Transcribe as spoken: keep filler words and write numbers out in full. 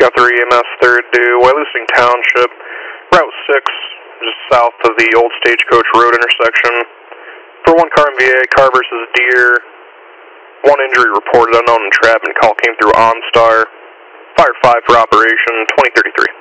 Scott three E M S third due, Wyalusing Township, Route six, just south of the old Stagecoach Road intersection. For one car M V A, car versus deer, one injury reported, unknown entrapment. Call came through OnStar. Fire five for operation, twenty thirty-three.